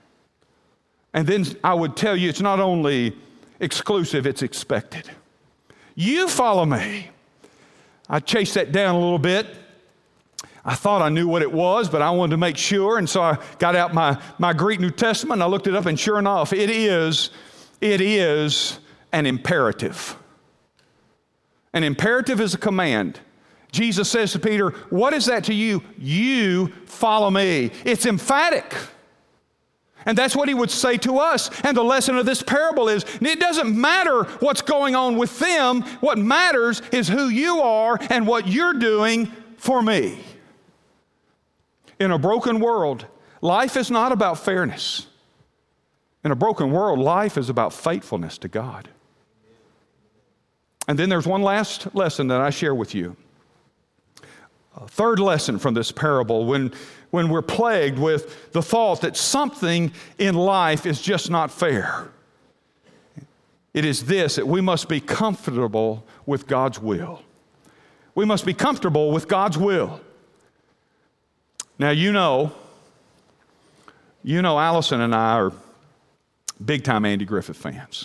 And then I would tell you it's not only exclusive, it's expected. You follow me. I chased that down a little bit. I thought I knew what it was, but I wanted to make sure, and so I got out my, my Greek New Testament, and I looked it up, and sure enough, it is, it is an imperative. An imperative is a command. Jesus says to Peter, what is that to you? You follow me. It's emphatic. And that's what he would say to us. And the lesson of this parable is, it doesn't matter what's going on with them. What matters is who you are and what you're doing for me. In a broken world, life is not about fairness. In a broken world, life is about faithfulness to God. And then there's one last lesson that I share with you. A third lesson from this parable, when, when we're plagued with the thought that something in life is just not fair, it is this, that we must be comfortable with God's will. We must be comfortable with God's will. Now, you know, you know Allison and I are big-time Andy Griffith fans.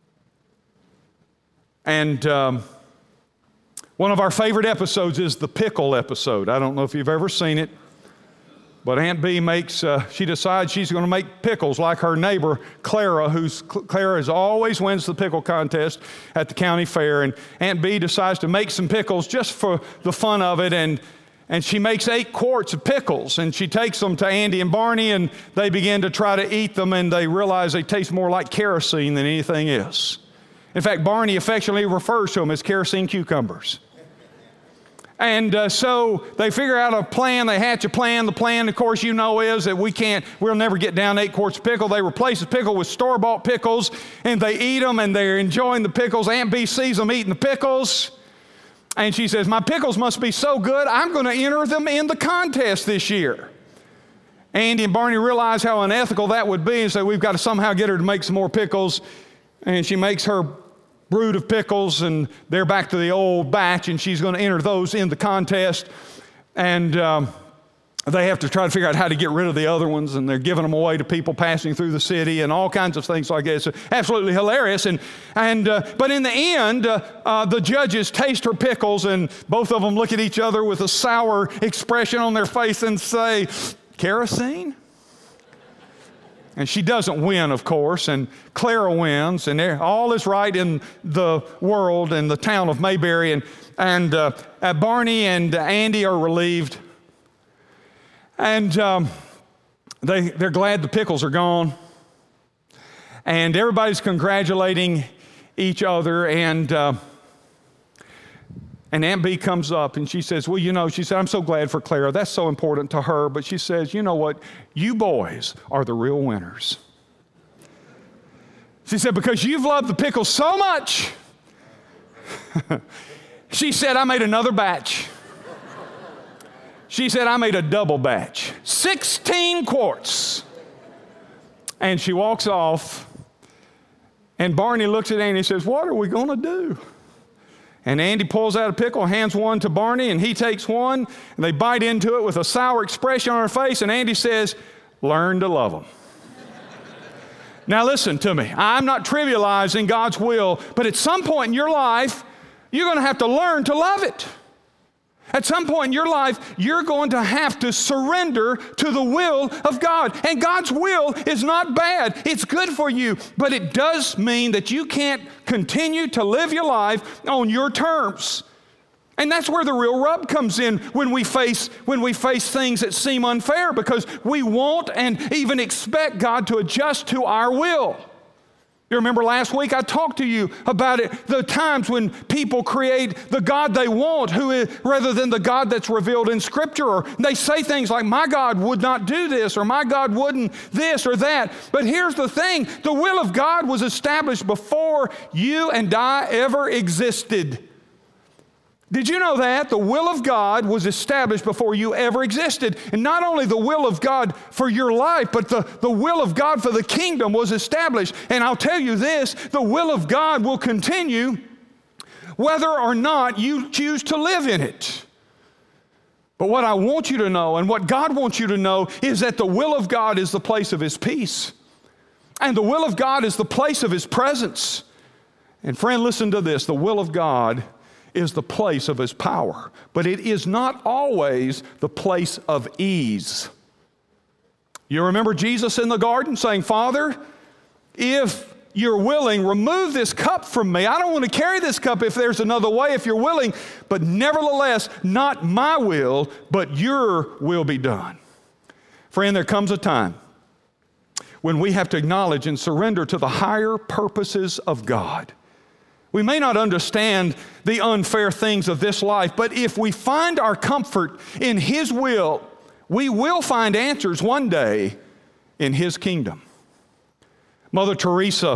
And um, one of our favorite episodes is the pickle episode. I don't know if you've ever seen it, but Aunt Bee makes, uh, she decides she's going to make pickles like her neighbor, Clara, who's, Clara is always wins the pickle contest at the county fair. And Aunt Bee decides to make some pickles just for the fun of it. And, and she makes eight quarts of pickles. And she takes them to Andy and Barney, and they begin to try to eat them. And they realize they taste more like kerosene than anything else. In fact, Barney affectionately refers to them as kerosene cucumbers. And uh, so they figure out a plan, they hatch a plan. The plan, of course, you know, is that we can't, we'll never get down eight quarts of pickle. They replace the pickle with store-bought pickles, and they eat them, and they're enjoying the pickles. Aunt Bee sees them eating the pickles, and she says, my pickles must be so good, I'm going to enter them in the contest this year. Andy and Barney realize how unethical that would be, and so we've got to somehow get her to make some more pickles. And she makes her brood of pickles, and they're back to the old batch, and she's going to enter those in the contest. And um, they have to try to figure out how to get rid of the other ones, and they're giving them away to people passing through the city and all kinds of things like that. It's absolutely hilarious. And, and uh, but in the end, uh, uh, the judges taste her pickles, and both of them look at each other with a sour expression on their face and say, kerosene? And she doesn't win, of course, and Clara wins, and all is right in the world in the town of Mayberry, and, and uh, uh, Barney and Andy are relieved. And um, they, they're glad the pickles are gone. And everybody's congratulating each other, and uh, And Aunt Bee comes up and she says, well, you know, she said, I'm so glad for Clara. That's so important to her. But she says, you know what? You boys are the real winners. She said, because you've loved the pickles so much. She said, I made another batch. She said, I made a double batch. sixteen quarts. And she walks off. And Barney looks at Andy and says, what are we going to do? And Andy pulls out a pickle, hands one to Barney, and he takes one, and they bite into it with a sour expression on her face, and Andy says, learn to love them. Now listen to me. I'm not trivializing God's will, but at some point in your life, you're going to have to learn to love it. At some point in your life, you're going to have to surrender to the will of God. And God's will is not bad. It's good for you. But it does mean that you can't continue to live your life on your terms. And that's where the real rub comes in when we face when we face things that seem unfair, because we want and even expect God to adjust to our will. You remember last week I talked to you about it, the times when people create the God they want who is, rather than the God that's revealed in Scripture. Or they say things like, my God would not do this, or my God wouldn't this or that. But here's the thing, the will of God was established before you and I ever existed. Did you know that? The will of God was established before you ever existed. And not only the will of God for your life, but the, the will of God for the kingdom was established. And I'll tell you this, the will of God will continue whether or not you choose to live in it. But what I want you to know, and what God wants you to know, is that the will of God is the place of His peace. And the will of God is the place of His presence. And friend, listen to this, the will of God is the place of His power, but it is not always the place of ease. You remember Jesus in the garden saying, Father, if you're willing, remove this cup from me. I don't want to carry this cup if there's another way, if you're willing, but nevertheless, not my will, but your will be done. Friend, there comes a time when we have to acknowledge and surrender to the higher purposes of God. We may not understand the unfair things of this life, but if we find our comfort in His will, we will find answers one day in His kingdom. Mother Teresa,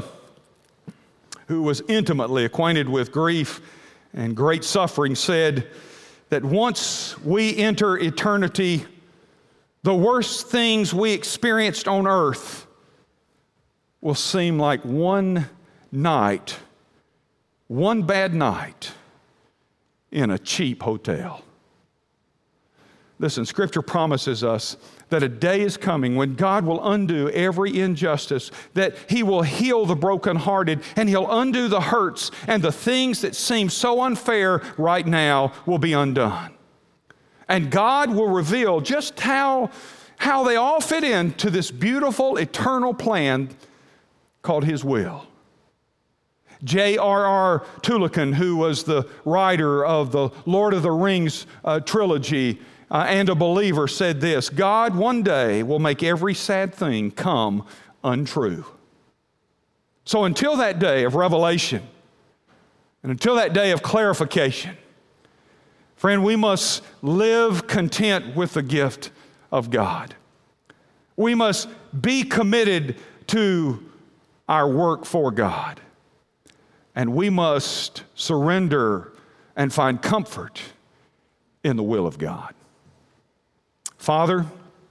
who was intimately acquainted with grief and great suffering, said that once we enter eternity, the worst things we experienced on earth will seem like one night One bad night in a cheap hotel. Listen, Scripture promises us that a day is coming when God will undo every injustice, that He will heal the brokenhearted, and He'll undo the hurts, and the things that seem so unfair right now will be undone. And God will reveal just how, how they all fit into this beautiful eternal plan called His will. J R R Tolkien, who was the writer of the Lord of the Rings uh, trilogy uh, and a believer, said this, God one day will make every sad thing come untrue. So until that day of revelation and until that day of clarification, friend, we must live content with the gift of God. We must be committed to our work for God. And we must surrender and find comfort in the will of God. Father,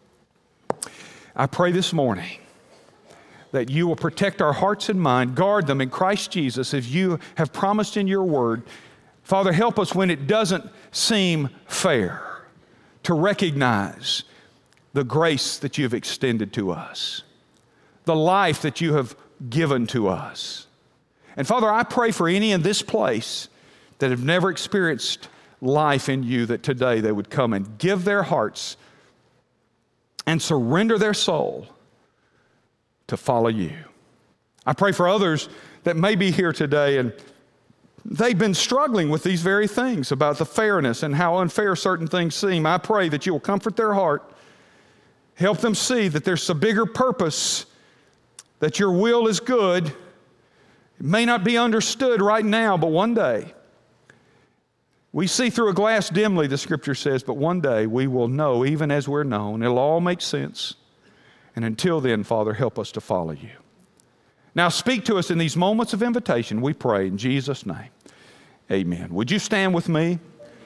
I pray this morning that you will protect our hearts and mind, guard them in Christ Jesus as you have promised in your word. Father, help us when it doesn't seem fair to recognize the grace that you've extended to us, the life that you have given to us. And Father, I pray for any in this place that have never experienced life in you, that today they would come and give their hearts and surrender their soul to follow you. I pray for others that may be here today and they've been struggling with these very things about the fairness and how unfair certain things seem. I pray that you will comfort their heart, help them see that there's a bigger purpose, that your will is good. It may not be understood right now, but one day, we see through a glass dimly, the Scripture says, but one day we will know even as we're known. It'll all make sense. And until then, Father, help us to follow you. Now speak to us in these moments of invitation, we pray in Jesus' name. Amen. Would you stand with me?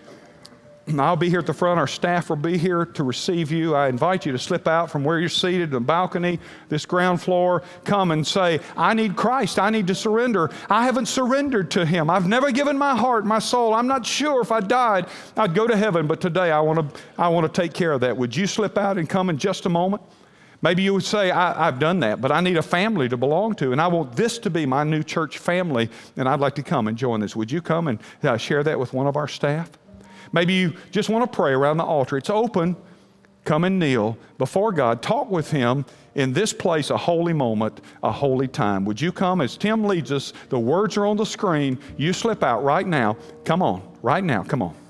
I'll be here at the front. Our staff will be here to receive you. I invite you to slip out from where you're seated, the balcony, this ground floor. Come and say, I need Christ. I need to surrender. I haven't surrendered to Him. I've never given my heart, my soul. I'm not sure if I died, I'd go to heaven, but today I want to I want to take care of that. Would you slip out and come in just a moment? Maybe you would say, I, I've done that, but I need a family to belong to, and I want this to be my new church family, and I'd like to come and join this. Would you come and uh, share that with one of our staff? Maybe you just want to pray around the altar. It's open. Come and kneel before God. Talk with Him in this place, a holy moment, a holy time. Would you come as Tim leads us? The words are on the screen. You slip out right now. Come on, right now, come on.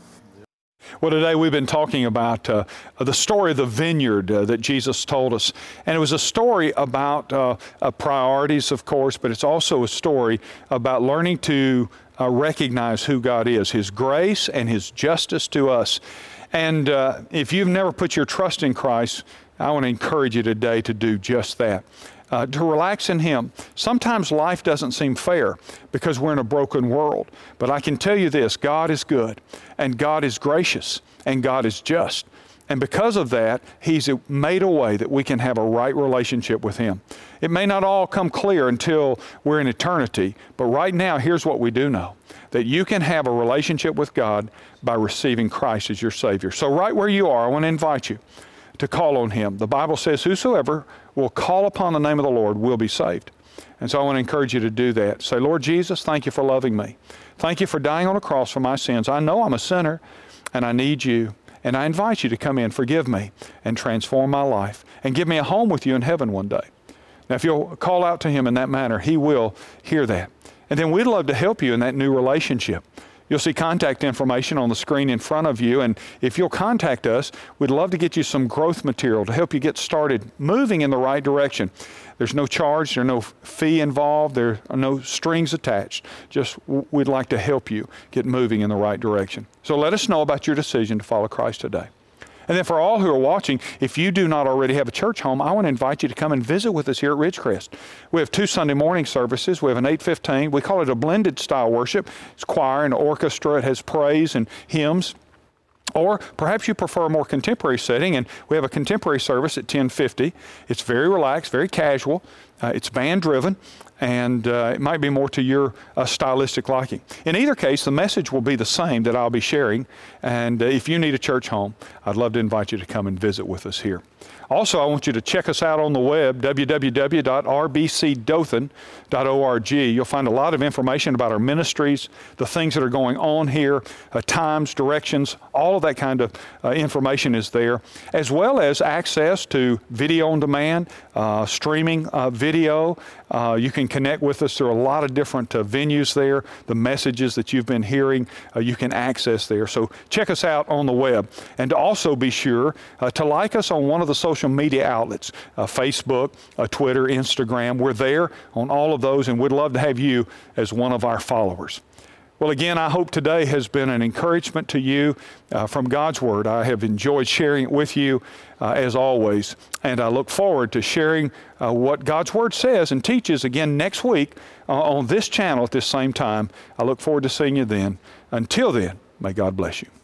Well, today we've been talking about uh, the story of the vineyard uh, that Jesus told us. And it was a story about uh, uh, priorities, of course, but it's also a story about learning to uh, recognize who God is, His grace and His justice to us. And uh, if you've never put your trust in Christ, I want to encourage you today to do just that. Uh, to relax in Him. Sometimes life doesn't seem fair because we're in a broken world. But I can tell you this, God is good, and God is gracious, and God is just. And because of that, He's made a way that we can have a right relationship with Him. It may not all come clear until we're in eternity, but right now, here's what we do know, that you can have a relationship with God by receiving Christ as your Savior. So right where you are, I want to invite you to call on Him. The Bible says, whosoever will call upon the name of the Lord will be saved. And so I want to encourage you to do that. Say, Lord Jesus, thank you for loving me. Thank you for dying on a cross for my sins. I know I'm a sinner and I need you. And I invite you to come in, forgive me, and transform my life, and give me a home with you in heaven one day. Now, if you'll call out to Him in that manner, He will hear that. And then we'd love to help you in that new relationship. You'll see contact information on the screen in front of you, and if you'll contact us, we'd love to get you some growth material to help you get started moving in the right direction. There's no charge, there's no fee involved, there are no strings attached. Just we'd like to help you get moving in the right direction. So let us know about your decision to follow Christ today. And then for all who are watching, if you do not already have a church home, I want to invite you to come and visit with us here at Ridgecrest. We have two Sunday morning services. We have an eight fifteen. We call it a blended style worship. It's choir and orchestra. It has praise and hymns. Or perhaps you prefer a more contemporary setting, and we have a contemporary service at ten fifty. It's very relaxed, very casual. Uh, it's band-driven, and uh, it might be more to your uh, stylistic liking. In either case, the message will be the same that I'll be sharing, and uh, if you need a church home, I'd love to invite you to come and visit with us here. Also, I want you to check us out on the web, w w w dot r b c dothan dot org. You'll find a lot of information about our ministries, the things that are going on here, uh, times, directions, all of that kind of uh, information is there, as well as access to video on demand, uh, streaming uh, video. Uh, you can connect with us through a lot of different uh, venues there. The messages that you've been hearing, uh, you can access there. So check us out on the web. And to also be sure uh, to like us on one of the social media outlets, uh, Facebook, uh, Twitter, Instagram. We're there on all of those, and we'd love to have you as one of our followers. Well, again, I hope today has been an encouragement to you uh, from God's Word. I have enjoyed sharing it with you uh, as always, and I look forward to sharing uh, what God's Word says and teaches again next week uh, on this channel at this same time. I look forward to seeing you then. Until then, may God bless you.